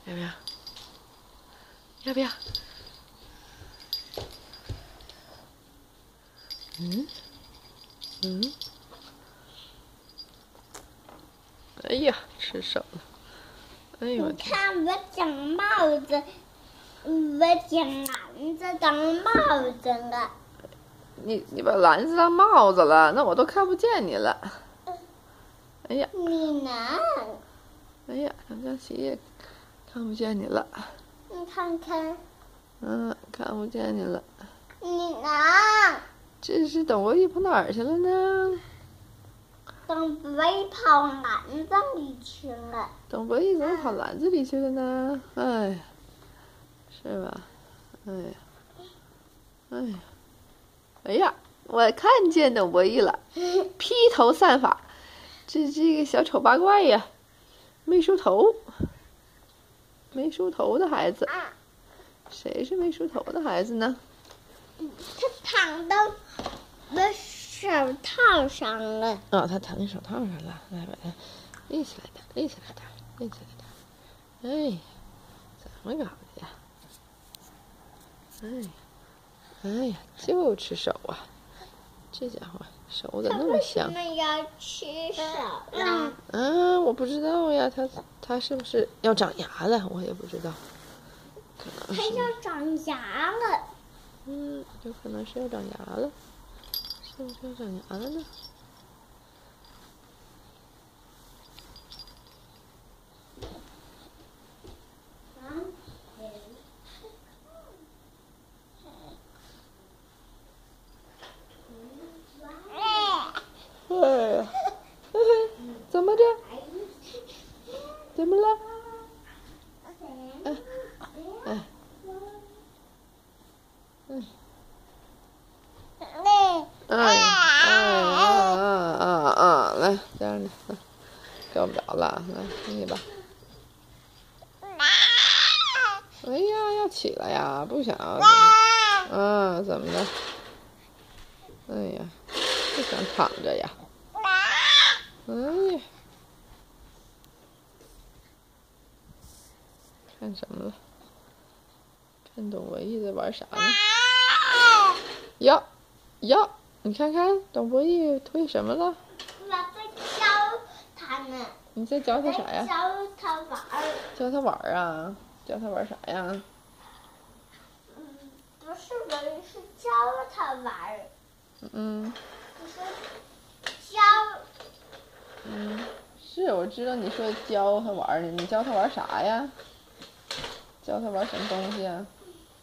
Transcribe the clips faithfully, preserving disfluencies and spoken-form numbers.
要不要？要不要？嗯嗯。哎呀，吃手了！哎呦我你天！ 看我长帽子，我长篮子当帽子了。 你你把篮子当帽子了，那我都看不见你了。哎呀！ 你呢？ 哎呀，张佳琪也看不见你了。 你看看。 嗯，看不见你了。 你呢？ 这是董博弈跑哪儿去了呢？ 董博弈跑篮子里去了。 董博弈怎么跑篮子里去了呢？哎呀，是吧？哎呀，哎呀，哎呀，我看见董博弈了，披头散发，这这个小丑八怪呀，没梳头，没梳头的孩子，谁是没梳头的孩子呢？ 他躺到我手套上了。 哦，他躺在手套上了，来把它立起来点，立起来点，立起来点。哎呀，怎么搞的呀？哎呀，哎呀，就吃手啊！这家伙手怎么那么香？ 他为什么要吃手呢？ 嗯，我不知道呀，他他是不是要长牙了？我也不知道。可能他是。 要长牙了。 嗯，有可能是要长牙了，是不是要长牙了呢？哎呀，怎么着？怎么了？哎哎哎哎哎啊啊啊！来，这样的，够不着了，来给你吧。哎呀，要起来呀，不想。啊，怎么的？哎呀，不想躺着呀。哎呀，看什么了？看董博弈在玩啥呢？呀呀，你看看董博弈推什么了？ 我在教他呢。 你在教他啥呀？ 教他玩儿。 教他玩儿啊？教他玩啥呀？ 嗯，不是玩儿，是教他玩儿。 嗯。 不是教。 嗯，是，我知道你说教他玩儿呢，你教他玩啥呀？教他玩什么东西啊？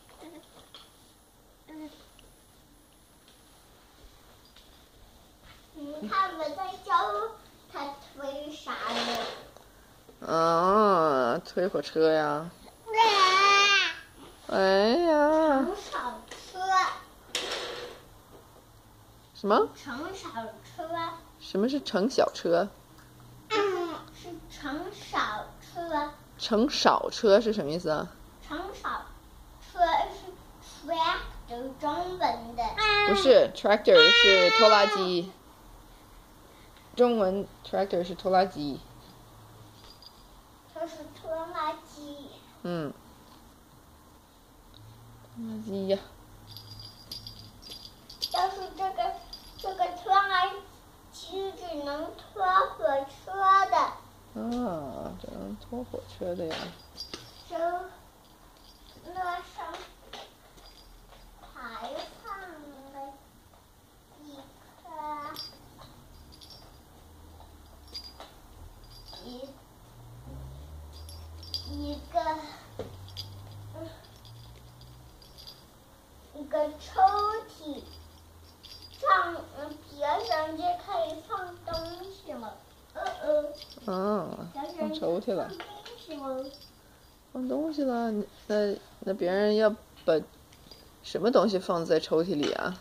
你看我在教他推啥呢？ 啊，推火车呀！哎呀！ 乘扫车。 什么？ 乘扫车。 什么是乘小车？ 嗯，是乘扫车。 乘少车是什么意思啊？ 乘扫车是 tractor 中文的。 不是 ，tractor 是拖拉机。中文 tractor 是拖拉机。 它是拖拉机。 嗯。拖拉机呀。 要是这个这个拖拉机只能拖火车的。 啊，只能拖火车的呀。 就那上还放了一颗一一个一个抽屉，放别人就可以放东西了。呃呃。 啊，放抽屉了。 放东西了。 放东西了，那那别人要把什么东西放在抽屉里啊？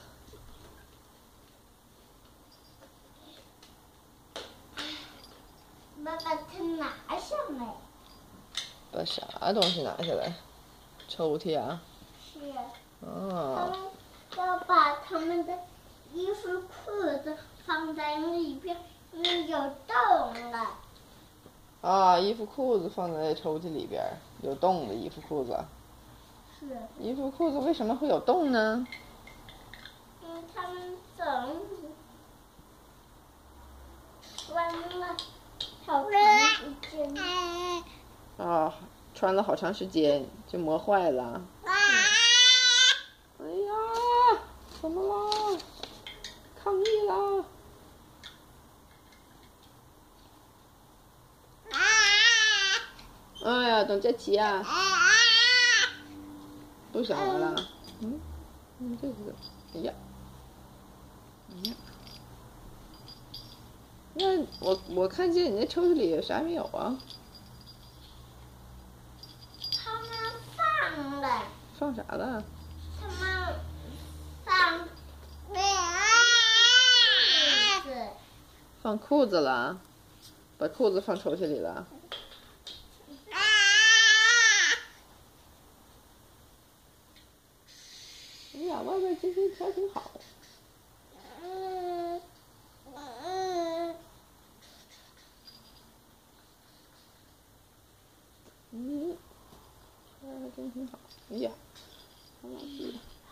我把它拿下来。 把啥东西拿下来？抽屉啊？ 是。他哦。 们要把他们的衣服裤子放在里边，因为有洞了。 啊，衣服裤子放在抽屉里边，有洞的衣服裤子。 是。 衣服裤子为什么会有洞呢？ 因为他们总穿了好长时间。 啊，穿了好长时间就磨坏了。哎呀，怎么了？抗议了！哎呀，董佳琪呀，不想玩了。嗯，嗯，这个，哎呀，哎呀，那我我看见你那抽屉里啥也没有啊？ 他们放了。 放啥了？ 他们放裤子。 放裤子了，把裤子放抽屉里了。哎呀，外边今天天挺好。 嗯嗯。 嗯，外边真挺好。哎呀，好老师。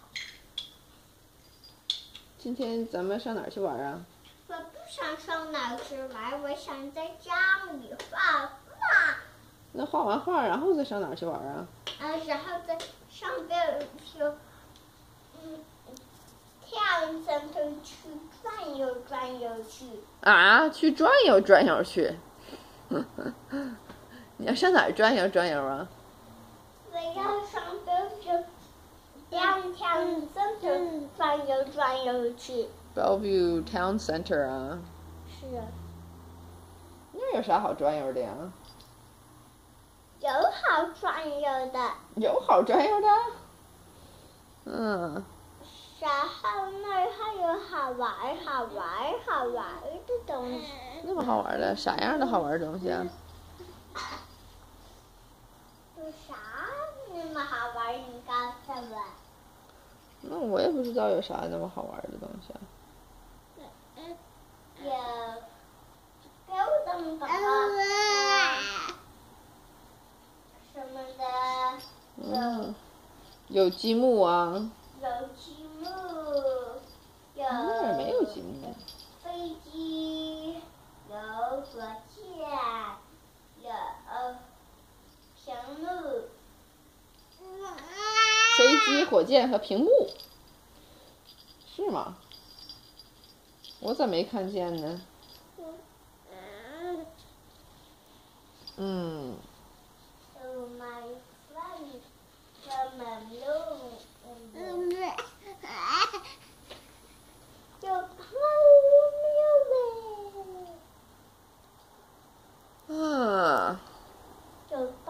今天咱们上哪儿去玩啊？ 我不想上哪儿去玩，我想在家里画画。 那画完画，然后再上哪儿去玩啊？ 啊，然后在上边就，嗯，跳绳头去转悠转悠去。 啊，去转悠转悠去。你要上哪儿转悠转悠啊？ 我要上边就跳跳绳头转悠转悠去。 Bellevue Town Center 啊。 是。 那有啥好转悠的呀？ 有好转悠的。 有好转悠的？嗯。 然后那儿还有好玩好玩好玩的东西。 那么好玩的，啥样的好玩的东西啊？ 有啥那么好玩？你告诉我。 那我也不知道有啥那么好玩的东西啊。 有高等的什么的。 嗯。有积木啊。 有积木。有。 那儿没有积木。 飞机。有火箭。有屏幕。 飞机、火箭和屏幕，是吗？我咋没看见呢？嗯。 Oh my friend, come along. 有泡沫啊。 有泡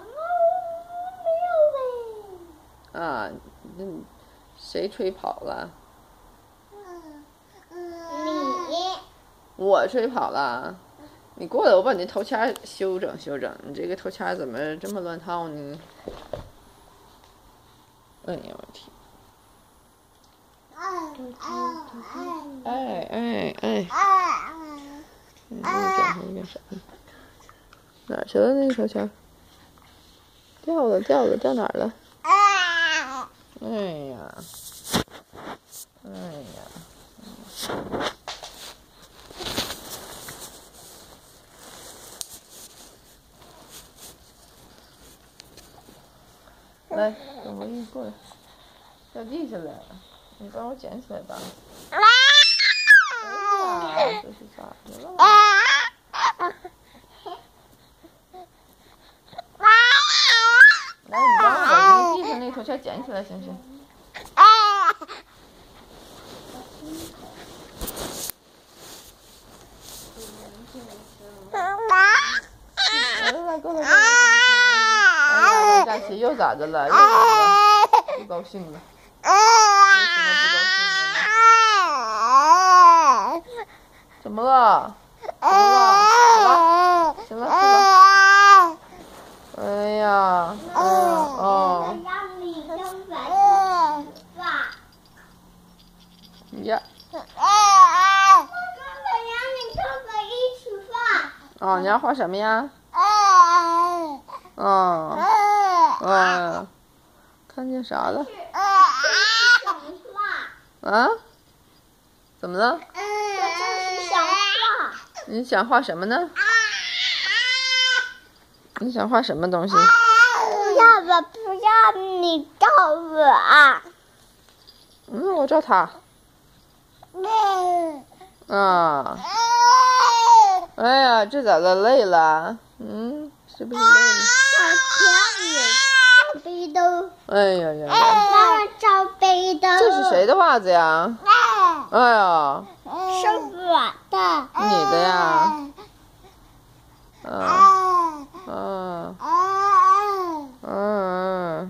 沫啊，那谁吹跑了？ 你。 我吹跑了。你过来，我把你头签修整修整。你这个头签怎么这么乱套呢？哎呀，我天！哎哎哎！嗯，讲一遍啥？哪儿去了那个头签？掉了掉了掉哪儿了？哎呀！哎呀！来，等我一过来，掉地下来了，你帮我捡起来吧。哎呀，这是咋的了？来，你帮我把那地上那头签捡起来，行不行？来来来，过来过来。哎呀，董佳琪又咋的了？又咋了？不高兴了？为什么不高兴了呢？怎么了？怎么了？行了，行了，行了。哎呀，哎呀，哦。呀。哦，你要画什么呀？ 啊啊！看见啥了？ 想画。 啊？怎么了？ 我就是想画。 你想画什么呢？你想画什么东西？ 不要吧，不要你照我啊！ 嗯，我照他。啊！哎呀，这咋了？累了？嗯，是不是累了？ 我挑你照背兜。 哎呀呀！ 我照背兜。 这是谁的袜子呀？哎呀！ 是我的。 你的呀？啊啊啊！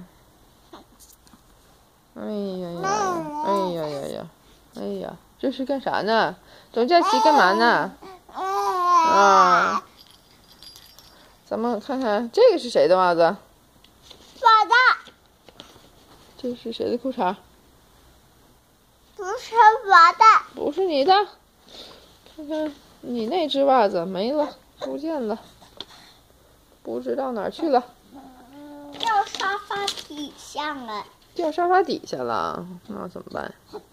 哎呀呀！哎呀呀呀！哎呀，这是干啥呢？董佳琪干嘛呢？啊！咱们看看这个是谁的袜子？ 我的。 这是谁的裤衩？ 不是我的。 不是你的。看看你那只袜子没了，不见了，不知道哪儿去了。 掉沙发底下了。 掉沙发底下了，那怎么办？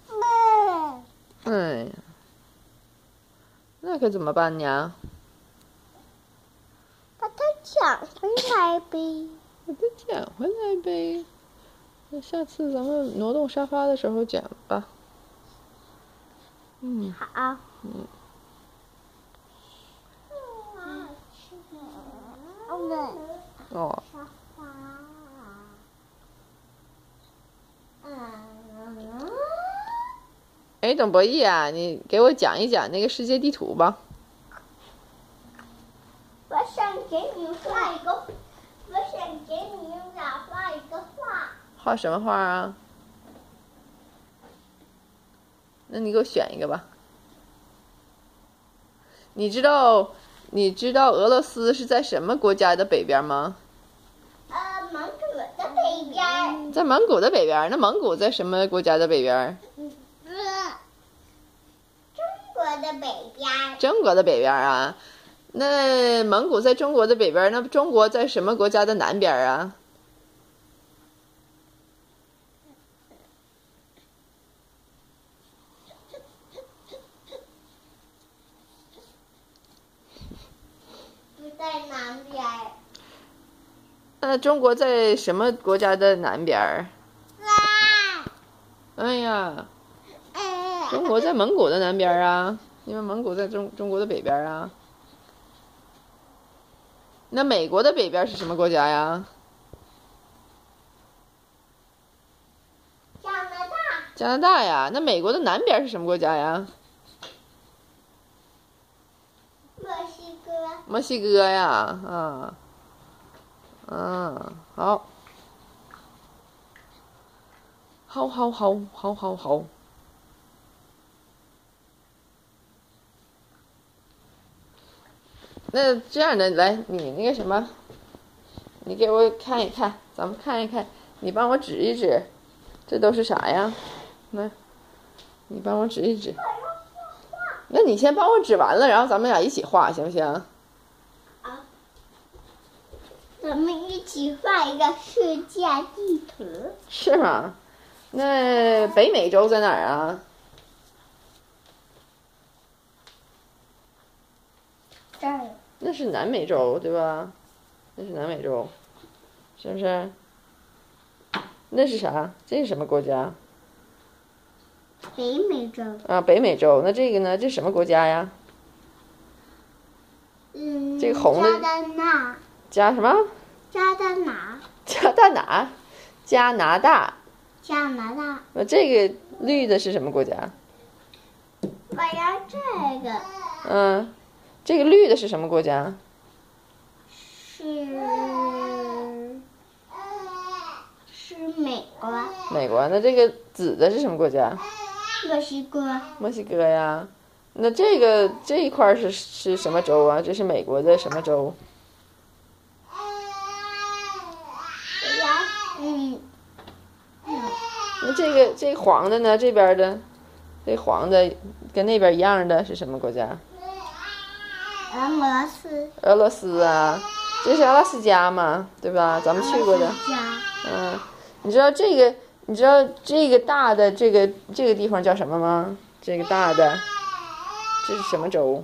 哎呀，那可怎么办呢？ 把它捡回来呗。 把它捡回来呗。那下次咱们挪动沙发的时候捡吧。嗯。 好。 嗯。哦。哎，董博弈啊，你给我讲一讲那个世界地图吧。 我想给你画一个，我想给你俩画一个画。 画什么画啊？那你给我选一个吧。你知道，你知道俄罗斯是在什么国家的北边吗？ 呃，蒙古的北边。 在蒙古的北边。那蒙古在什么国家的北边？ 中国的北边。 中国的北边啊？那蒙古在中国的北边，那中国在什么国家的南边啊？ 不在南边。 那中国在什么国家的南边？哎呀，中国在蒙古的南边啊，因为蒙古在中中国的北边啊。那美国的北边是什么国家呀？ 加拿大。 加拿大呀。那美国的南边是什么国家呀？ 墨西哥。 墨西哥呀，啊，嗯，好，好，好，好，好，好，好。那这样的，来，你那个什么，你给我看一看，咱们看一看，你帮我指一指，这都是啥呀？来，你帮我指一指。那你先帮我指完了，然后咱们俩一起画，行不行？ 好，咱们一起画一个世界地图。 是吗？那北美洲在哪儿啊？ 这儿。 那是南美洲，对吧？那是南美洲，是不是？那是啥？这是什么国家？ 北美洲。 啊，北美洲。那这个呢？这什么国家呀？ 嗯。 这个红的。 加拿大。 加什么？ 加拿大。 加拿大。加拿大。 加拿大。 那这个绿的是什么国家？ 我要这个。 嗯。这个绿的是什么国家？ 是是美国。 美国。那这个紫的是什么国家？ 墨西哥。 墨西哥呀。那这个这一块是是什么州啊？这是美国的什么州？ 嗯。 那这个这黄的呢？这边的，这黄的跟那边一样的是什么国家？ 俄罗斯。 俄罗斯啊。 这是阿拉斯加嘛，对吧？咱们去过的。嗯，你知道这个？你知道这个大的这个这个地方叫什么吗？这个大的，这是什么州？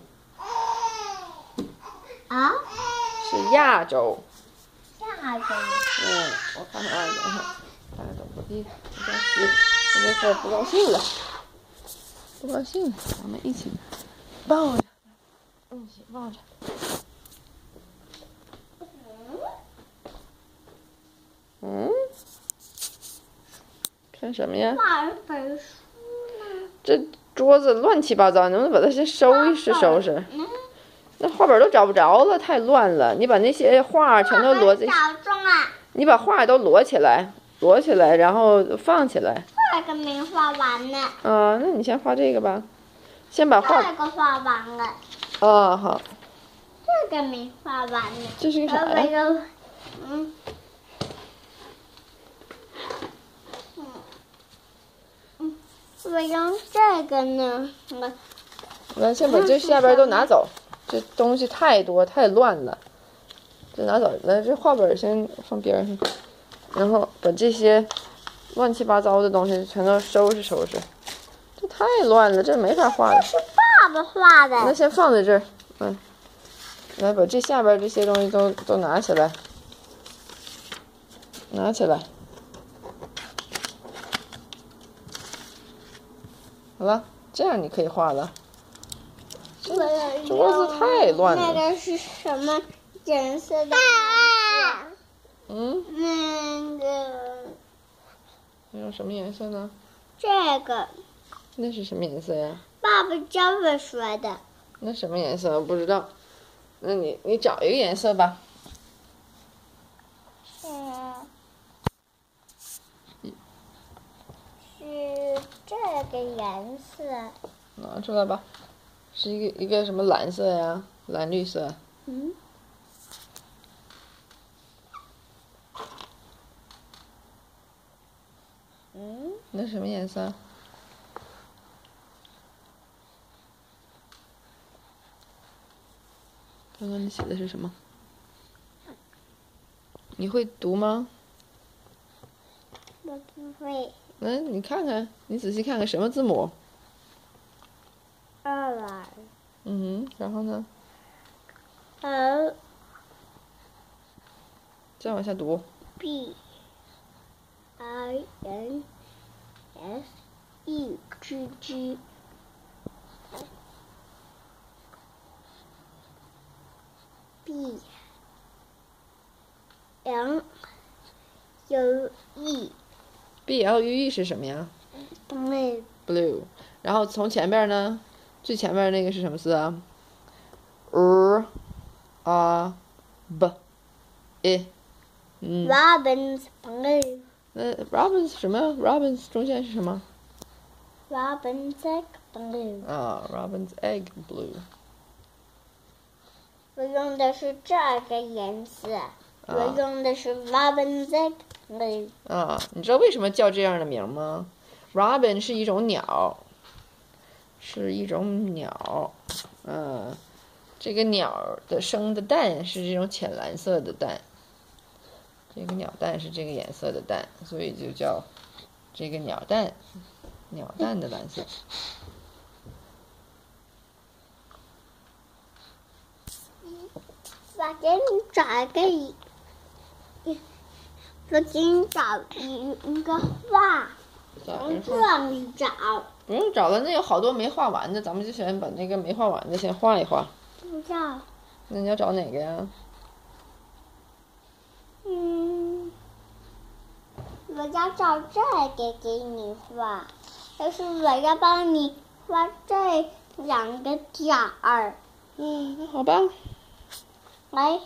啊？ 是亚洲。 亚洲。 嗯，我看看啊，等一下，看看怎么地，我在洗，我在这不高兴了，不高兴了，咱们一起抱着，一起抱着。嗯？看什么呀？ 画本书呢？ 这桌子乱七八糟，能不能把它先收拾收拾？ 嗯。 那画本都找不着了，太乱了。你把那些画全都摞在， 找中了。 你把画都摞起来，摞起来，然后放起来。 这个没画完呢。 啊，那你先画这个吧，先把画。 这个画完了。 啊，好。 这个没画完呢。 这是个啥呀？ 嗯。嗯。嗯，我用这个呢。我。 来，先把这下边都拿走，这东西太多太乱了，这拿走。来，这画本先放边上，然后把这些乱七八糟的东西全都收拾收拾。这太乱了，这没法画了。 这是爸爸画的。 那先放在这儿，嗯。来，把这下边这些东西都都拿起来，拿起来。好了，这样你可以画了。桌子太乱了。 那个是什么颜色的？ 嗯。 那个。 那用什么颜色呢？ 这个。 那是什么颜色呀？ 爸爸教我说的。 那什么颜色？我不知道。那你你找一个颜色吧。 是。是这个颜色。 拿出来吧。是一个一个什么蓝色呀？蓝绿色。 嗯。嗯。 那什么颜色？刚刚你写的是什么？你会读吗？ 我不会。 嗯，你看看，你仔细看看什么字母？ 二来。 嗯哼，然后呢？ 呃。 再往下读。 B I N S E G G B L U E B L U E 是什么呀 ？Blue。 Blue。然后从前边呢，最前面那个是什么字啊 ？R A B I。嗯。 Robin's blue。 那 Robin's 什么 ？Robin's 中间是什么 ？Robin's egg blue。 啊 ，Robin's egg blue。 我用的是这个颜色，我用的是 Robin's egg blue。 啊，你知道为什么叫这样的名吗 ？Robin 是一种鸟，是一种鸟，嗯、啊，这个鸟的生的蛋是这种浅蓝色的蛋。这个鸟蛋是这个颜色的蛋，所以就叫这个鸟蛋，鸟蛋的蓝色。 我给你找一个，我给你找一个画，从这里找。 不用找了，那有好多没画完的，咱们就先把那个没画完的先画一画。 不要。 那你要找哪个呀？ 嗯，我要找这个给你画，但是我要帮你画这两个点儿。 嗯，那好吧。 来，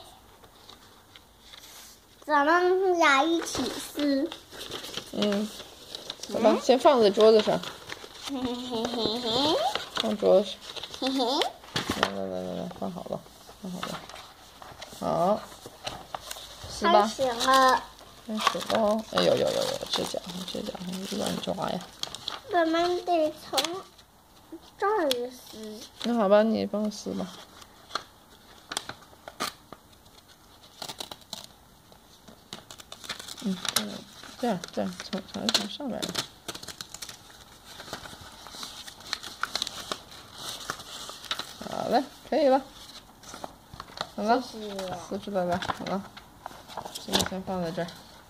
咱们俩一起撕。 嗯，好吧，先放在桌子上。 嘿嘿嘿嘿嘿。 放桌子上。 嘿嘿。 来来来来来，放好了，放好了。好。撕吧。 开始了。 开始喽！哎呦呦呦呦，这家伙这家伙乱抓呀！ 我们得从这儿撕。 那好吧，你帮我撕吧。 嗯，这样这样从从从上边来。好嘞，可以了。好了，四十拜拜，好了，这个先放在这儿。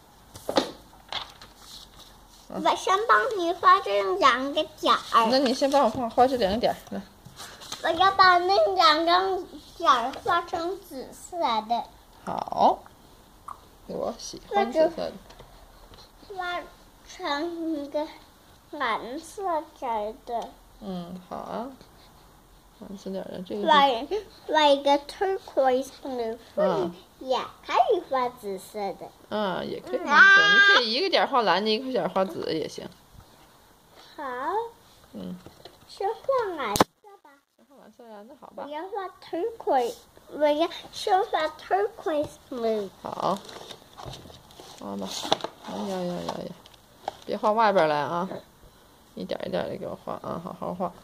我先帮你画这两个点儿。 那你先帮我画画这两个点儿，来。 我要把那两个点儿画成紫色的。 好，我喜欢紫色的。 画成一个蓝色点的。 嗯，好啊。蓝色点的这个。 画画一个 turquoise blue， 嗯， 也可以画紫色的。 啊，也可以画紫色，你可以一个点画蓝的，一个点画紫的也行。 好。 嗯。 先画蓝色吧。 先画蓝色呀，那好吧。 我要画 turquoise， 我要先画 turquoise blue。 好。画吧。哎呀呀呀呀！别画外边来啊！一点一点的给我画啊，好好画。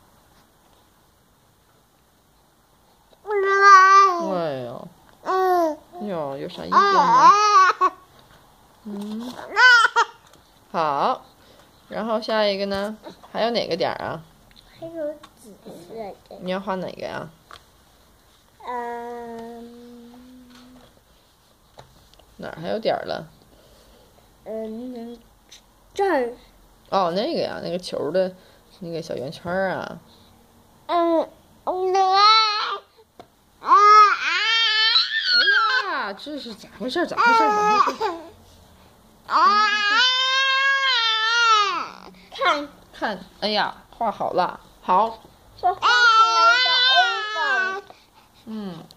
哎呦。嗯。哟，有啥意见吗？嗯。好。然后下一个呢？还有哪个点啊？ 还有紫色的。 你要画哪个呀？ 嗯。 哪儿还有点了？ 嗯，这儿。 哦，那个呀，那个球的，那个小圆圈啊。 嗯。哎呀，这是咋回事？咋回事？咋回事？ 看看，哎呀，画好了，好。 这画出来一个 oval。 嗯，